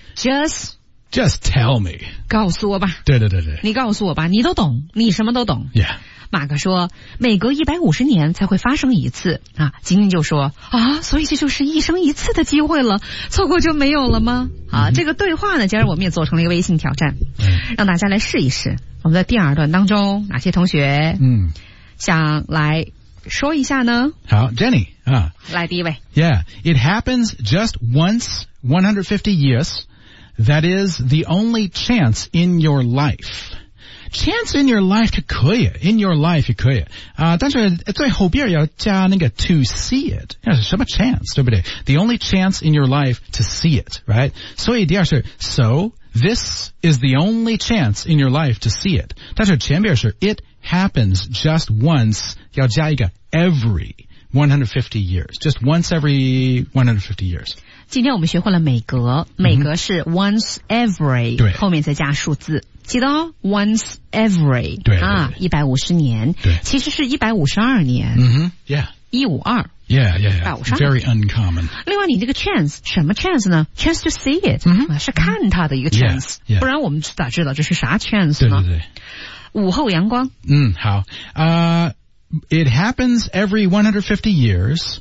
just tell me. 告诉我吧。 对。 你告诉我吧，你都懂，你什么都懂。 Yeah. 马克说，每隔150年才会发生一次啊。晶晶就说啊，所以这就是一生一次的机会了，错过就没有了吗？啊，这个对话呢，今儿我们也做成了一个微信挑战，让大家来试一试。我们在第二段当中，哪些同学想来说一下呢？ 好 ，Jenny 啊， 来第一位。 Yeah, it happens just once 150 years. That is the only chance in your life.Chance in your life 就可以 ，in your life 也可以但是最后边要加那个 to see it， 那是什么 chance 对不对 ？The only chance in your life to see it, right？ 所以第二是 so this is the only chance in your life to see it， 但是前边是 it happens just once， 要加一个 every 150 years， just once every 150 years。 今天我们学会了每隔，每隔是 once every， 对， 后面再加数字。记得哦 ，once every， 对啊，150年， 对， 其实是152年 ，yeah， 152。 Yeah. Very uncommon. 另外，你这个 chance 什么 chance 呢 ？chance to see it，是看它的一个 chance， 不然我们咋知道这是啥 chance 呢？ 对。 午后阳光。 好，it happens every 150 years.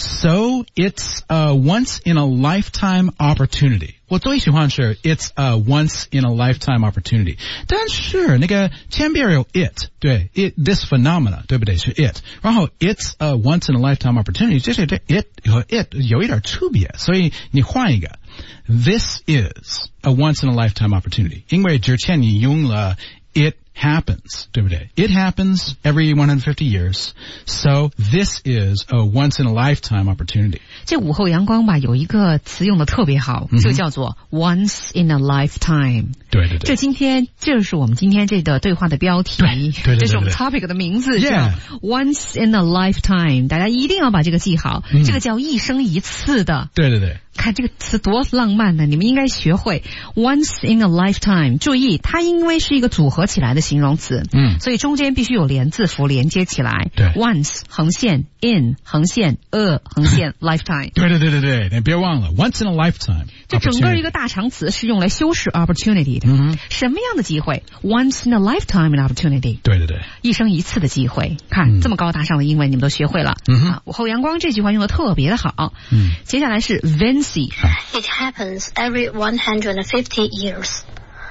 So it's a once in a lifetime opportunity. 我最喜欢是 it's a once in a lifetime opportunity. 但是那个前边有 it, 对 it this phenomena, 对不对？是 it. 然后 it's a once in a lifetime opportunity. 这 it 和 it 有一点区别，所以你换一个 This is a once in a lifetime opportunity. 因为之前你用了 it happens, 对不对？ It happens every 150 years. So this is a once in a lifetime opportunity. 这午后阳光吧，有一个词用的特别好，就叫做 once in a lifetime。 对。 这是我们今天这个对话的标题， 对， 这是我们 topic 的名字，叫 once in a lifetime。大家一定要把这个记好，这个叫一生一次的。 对。 看这个词多浪漫呢，你们应该学会 once in a lifetime。注意，它因为是一个组合起来的形容词，所以中间必须有连字符连接起来。 对 ，once 横线 in 横线横线 lifetime。 对，你别忘了 once in a lifetime。 这整个一个大长词是用来修饰 opportunity 的。什么样的机会 ？Once in a lifetime an opportunity。 对， 一生一次的机会。看这么高大上的英文，你们都学会了。午后阳光这句话用的特别的好。接下来是 Vinci。It happens every 150 years.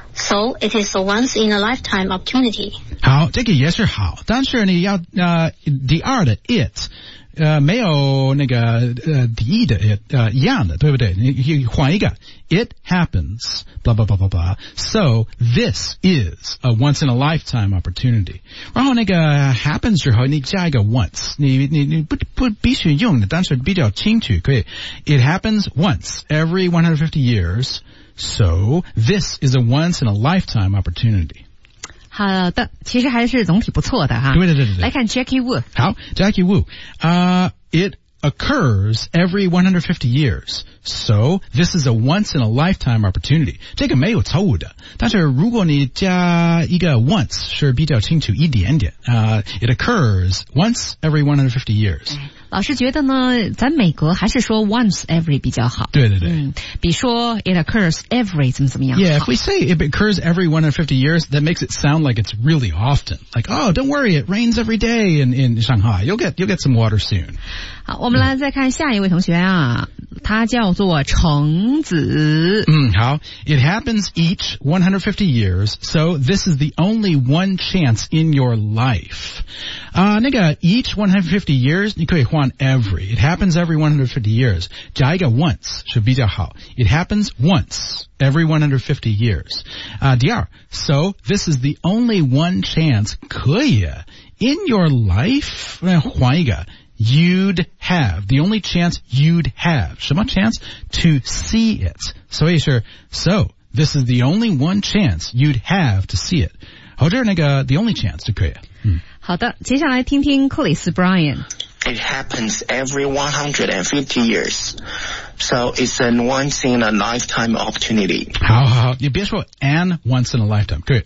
So it is a once in a lifetime opportunity. 好，这个也是好，但是你要第二的 it。没有那个第一的一样的，对不对？你换一个 ，it happens blah blah blah blah blah. So this is a once in a lifetime opportunity. 然后那个 happens 之后你加一个 once， 你不必须用的，但是比较清楚可以。It happens once every 150 years. So this is a once in a lifetime opportunity. 好的，其实还是总体不错的哈。 对。 来看 Jackie Wu。 好 ，Jackie Wu，it occurs every 150 years. So this is a once in a lifetime opportunity. 这个没有错误的，但是如果你加一个 once 是比较清楚一点点。It occurs once every 150 years. 老师觉得呢，咱每隔还是说 once every 比较好。 对。 比说 it occurs every 怎么样？ Yeah, if we say it occurs every 150 years, that makes it sound like it's really often. Like, oh, don't worry, it rains every day in Shanghai. You'll get some water soon. 好，我们来再看下一位同学啊，他叫做程子。 好 ，it happens each 150 years, so this is the only one chance in your life. 那个 each 150 years 你可以换 every. It happens every 150 years. 加一个 once 是比较好。It happens once every 150 years. 第二 so this is the only one chance 可以 in your life 换一个 you'd have. The only chance you'd have. 什么 chance? To see it. 所以是 so this is the only one chance you'd have to see it. 好，这是那个 the only chance 就可以了。 好的，接下来听听克里斯 Brian。 It happens every 150 years. So it's a once-in-a-lifetime opportunity. 好，你别说 an once in a lifetime. 可以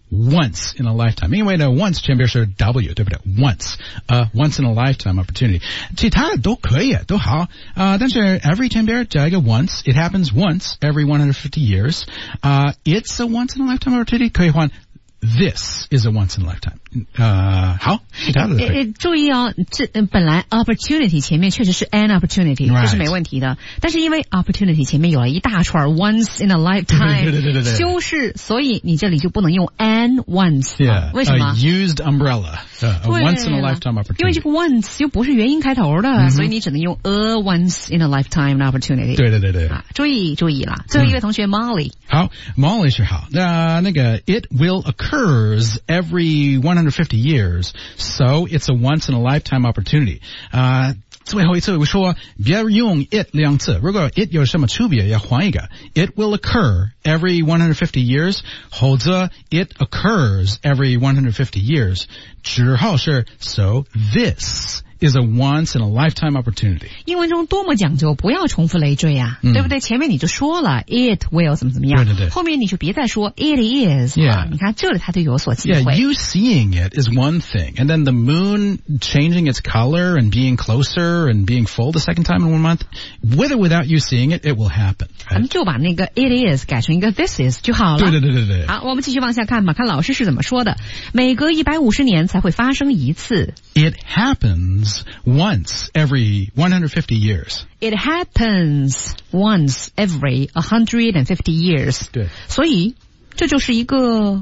once in a lifetime. 因为呢 once 前边是 W 对不对 once in a lifetime opportunity. 其他的都可以都好但是 every 前边加一个 once. It happens once every 150 years. It's a once in a lifetime opportunity. 可以换This is a once in a lifetime. 好，其他的注意这本来 opportunity 前面确实是 an opportunity， 这是没问题的。但是因為 opportunity 前面有了一大串 once in a lifetime 对修饰，所以你这里就不能用 an once。为什么 ？Used umbrella. A once in a lifetime opportunity. 因为这个 once 又不是元音开头的，所以你只能用 a once in a lifetime opportunity。 对。 注意了。最后一位同学 Molly。 好 ，Molly 是好。那个 it will occurs every 150 years, so it's a once in a lifetime opportunity. 最后一次我说别用 it 两次，如果 it 有什么区别要换一个 it will occur every 150 years 或者 it occurs every 150 years 之后是 so this is a once in a lifetime opportunity. 英文中多么讲究，不要重复累赘啊，对不对？前面你就说了 it will 怎么样， 对， 后面你就别再说 it is。你看这里它就有所忌讳。 Yeah, you seeing it is one thing, and then the moon changing its color and being closer and being full the second time in 1 month, with or without you seeing it, it will happen. 咱们就把那个 it is 改成一个 this is 就好了。 对。 好，我们继续往下看吧，看老师是怎么说的。每隔150年才会发生一次。 It happens once every 150 years. It happens once every 150 years. 对， 所以这就是一个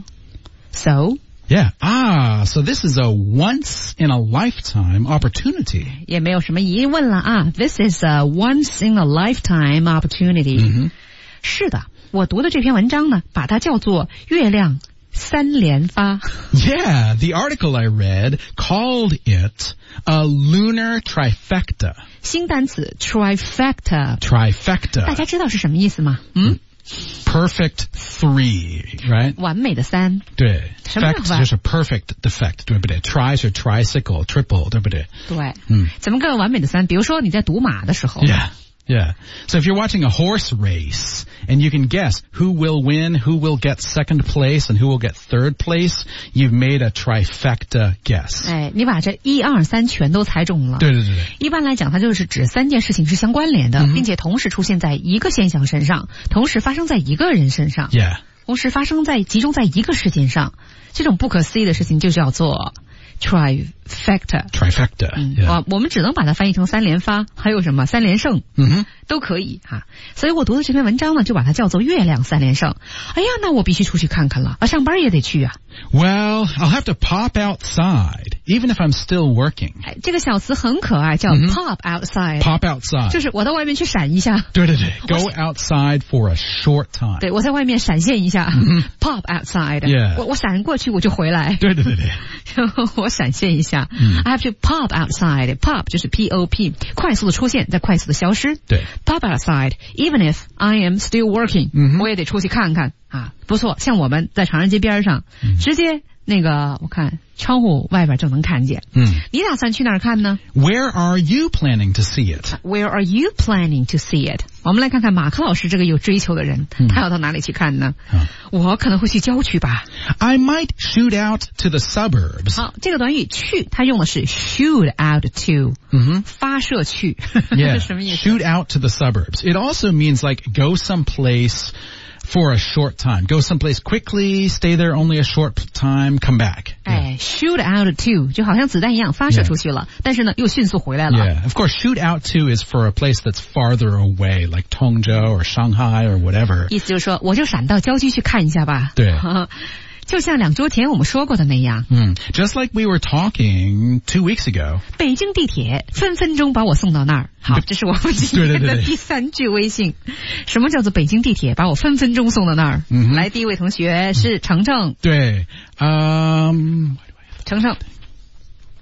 so. Yeah. So this is a once in a lifetime opportunity. 也没有什么疑问了啊。This is a once in a lifetime opportunity. 是的，我读的这篇文章呢，把它叫做月亮三连发。 Yeah, the article I read called it a lunar trifecta. 新单词 trifecta. 大家知道是什么意思吗 ？Perfect three, right? 完美的三。 对。 什么 Defect 就是 perfect defect, 对不对？ Tri 是 tricycle, triple, 对不对？ 对。怎么个完美的三？比如说你在赌马的时候。 Yeah. So if you're watching a horse race and you can guess who will win, who will get second place, and who will get third place, you've made a trifecta guess. 你把这1、2、3全都猜中了。 对。 一般来讲，它就是指3件事情是相关联的，并且同时出现在一个现象身上，同时发生在一个人身上。 Yeah. 同时集中在一个事件上，这种不可思议的事情就叫做trifecta. Yeah. 我们只能把它翻译成三连发，还有什么三连胜，都可以哈。所以我读的这篇文章呢，就把它叫做月亮三连胜。哎呀，那我必须出去看看了，上班也得去啊。 Well, I'll have to pop outside, even if I'm still working. 这个小词很可爱，叫 pop outside. Pop outside. 就是我到外面去闪一下。 对。Go outside for a short time. 对，我在外面闪现一下。Pop outside. Yeah. 我闪过去我就回来。 对。 我闪现一下。I have to pop outside. Pop 就是 P-O-P， 快速的出现，再快速的消失。 对。 Pop outside, even if I am still working. 我也得出去看看啊。不错，像我们在长安街边上，直接那个我看窗户外边就能看见。你打算去哪儿看呢？ Where are you planning to see it? Where are you planning to see it? 我们来看看马克老师这个有追求的人，他要到哪里去看呢？我可能会去郊区吧。 I might shoot out to the suburbs. 好，这个短语去，它用的是 shoot out to， 发射去。 Yeah, 什么意思？ shoot out to the suburbs. It also means like go someplace for a short time. Go someplace quickly, stay there only a short time, come back. Shoot out to 就好像子弹一样发射出去了，但是呢又迅速回来了。 Yeah, of course, shoot out to is for a place that's farther away, like Tongzhou or Shanghai or whatever. 意思就是说，我就闪到郊区去看一下吧。 对。 就像2周前我们说过的那样。 Just like we were talking 2 weeks ago. 北京地铁分分钟把我送到那儿。好，这是我们今天的第3句微信。什么叫做北京地铁把我分分钟送到那儿？来，第一位同学是程程。 对， 程程。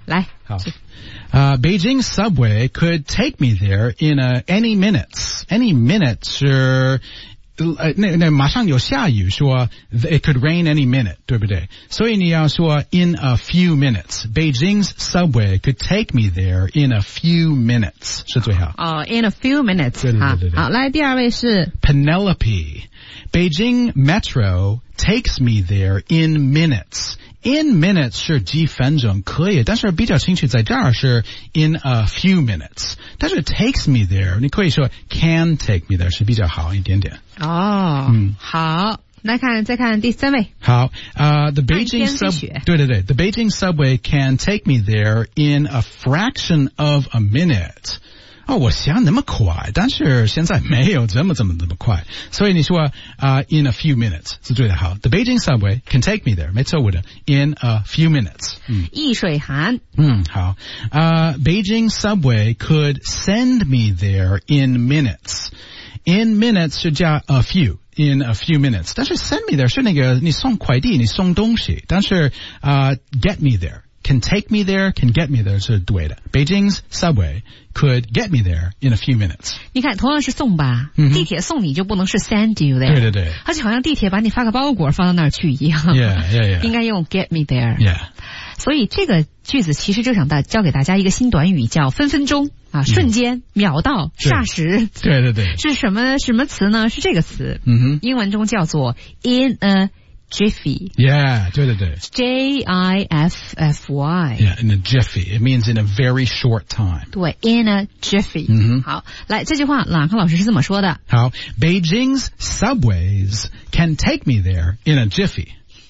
来， 好。Beijing subway could take me there in any minutes. Any minutes 是那马上有下雨说 it could rain any minute 对不对？所以你要说 in a few minutes. Beijing's subway could take me there in a few minutes 是最好。 in a few minutes 对。 好，来第二位是 Penelope. Beijing Metro takes me there in minutes.In minutes 是几分钟可以，但是比较清楚在这儿是 in a few minutes。但是 takes me there 你可以说 can take me there 是比较好一点点。 好，再看第三位。 好，the Beijing subway 对， the Beijing subway can take me there in a fraction of a minute。我想那么快，但是现在没有这么快，所以你说in a few minutes 是最的好。The Beijing subway can take me there， 没错误的 in a few minutes。 易水寒。 好。Beijing subway could send me there in minutes。In minutes 是加 a few。In a few minutes， 但是 send me there 是那个你送快递，你送东西，但是get me there。Can take me there, can get me there 是对的。Beijing's subway could get me there in a few minutes. 你看，同样是送吧，地铁送你就不能是 send you there。 对。 而且好像地铁把你发个包裹放到那儿去一样。 Yeah. 应该用 get me there。 Yeah. 所以这个句子其实就想教给大家一个新短语，叫分分钟瞬间、秒到、霎时。 对。 是什么词呢？是这个词。英文中叫做 in a Jiffy. Yeah, 对。 Jiffy. Yeah, in a jiffy. It means in a very short time. 对 in a jiffy. 好，来这句话朗康老师是这么说的。 好 Beijing's subways can take me there in a jiffy.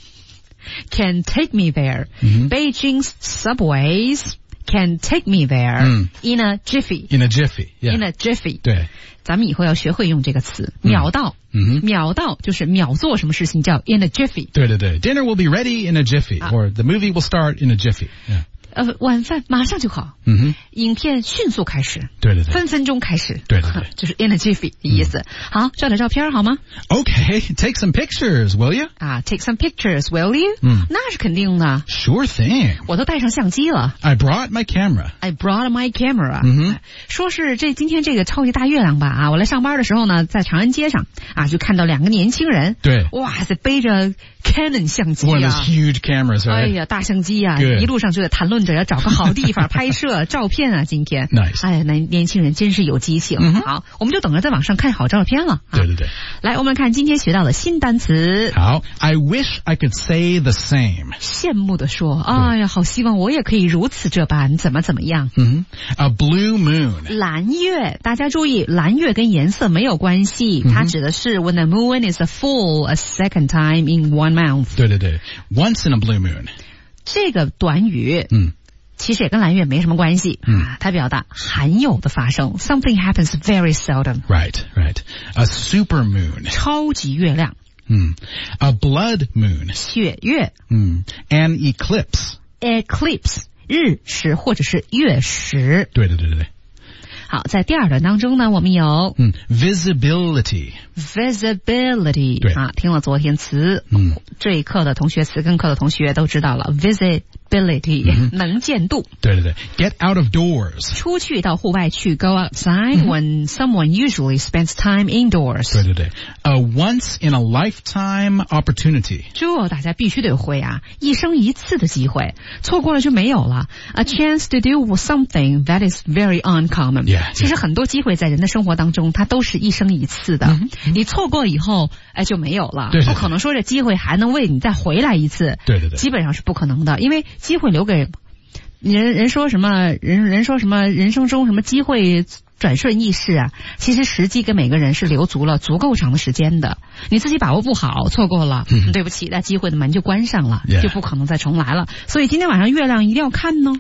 Can take me there. Beijing's subways can take me there in a jiffy. In a jiffy, yeah. In a jiffy. 对。 咱们以后要学会用这个词，秒到。秒到就是秒做什么事情叫 in a jiffy。 对。Dinner will be ready in a jiffy, or the movie will start in a jiffy. Yeah. 晚饭马上就好。影片迅速开始。 对。 分分钟开始。 对。 就是 in a jiffy 的意思。好，照点照片好吗？ Okay, take some pictures, will you? Take some pictures, will you? 那是肯定的。 Sure thing. 我都带上相机了。 I brought my camera. 说是今天这个超级大月亮吧我来上班的时候呢，在长安街上就看到两个年轻人。 对。 哇塞，背着 Canon 相机 One of those huge cameras, right? 哎呀，大相机一路上就在谈论着要找个好地方拍摄照片今天。 Nice. 哎呀，年轻人真是有激情。好，我们就等着在网上看好照片了。 对。 来，我们看今天学到的新单词。 好 I wish I could say the same. 羡慕地说，哎呀，好希望我也可以如此这般，怎么样。 A blue moon. 蓝月，大家注意，蓝月跟颜色没有关系，它指的是 when the moon is a full a second time in 1 month. 对。Once in a blue moon. 这个短语其实也跟蓝月没什么关系它表达罕有的发生 something happens very seldom. Right. A super moon. 超级月亮。 A blood moon. 血月。 An eclipse. Eclipse. 日食或者是月食。 对。 好，在第二段当中呢，我们有 visibility。 对听了昨天词这一课的同学，词根课的同学都知道了 visibility 能见度。对。 Get out of doors. 出去到户外去 go outside when someone usually spends time indoors. 对。A once in a lifetime opportunity. 这大家必须得会一生一次的机会，错过了就没有了。A chance to do something that is very uncommon. Yeah. 其实很多机会在人的生活当中，它都是一生一次的。你错过以后就没有了。不可能说这机会还能为你再回来一次。 对。 基本上是不可能的，因为机会留给人说什么人说什么人生中什么机会转瞬易逝其实时机跟每个人是留足了足够长的时间的。你自己把握不好，错过了对不起，那机会的门就关上了就不可能再重来了。所以今天晚上月亮一定要看呢。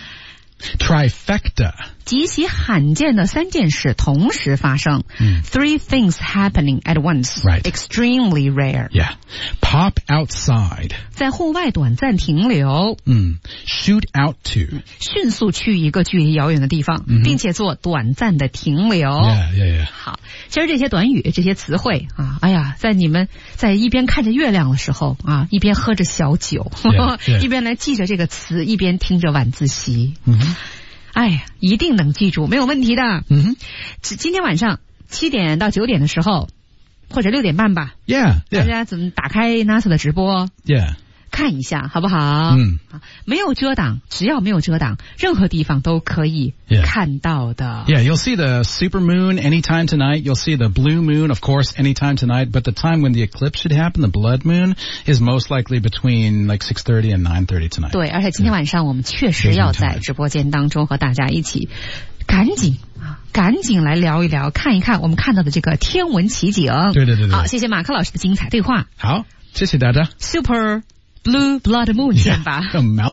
Trifecta. 极其罕见的3件事同时发生。Three things happening at once. Right. Extremely rare. Yeah. Pop outside. 在户外短暂停留。 Shoot out to. 迅速去一个距离遥远的地方，并且做短暂的停留。 Yeah. 好，其实这些短语这些词汇哎呀， 在你们在一边看着月亮的时候啊，一边喝着小酒， Yeah. 一边来记着这个词，一边听着晚自习。 Mm-hmm. 哎呀，一定能记住，没有问题的。 Mm-hmm. 今天晚上7点到9点的时候，或者6点半吧。 Yeah. 大家怎么打开 NASA 的直播？ Yeah. 看一下好不好？没有遮挡，只要没有遮挡，任何地方都可以看到的。 Yeah, you'll see the super moon anytime tonight. You'll see the blue moon, of course, anytime tonight. But the time when the eclipse should happen, the blood moon, is most likely between like 6:30 and 9:30 tonight. 对，而且今天晚上我们确实要在直播间当中和大家一起赶紧来聊一聊，看一看我们看到的这个天文奇景。 对。 好，谢谢马克老师的精彩对话。 好，谢谢大家。 Super Blue Blood Moon 见吧。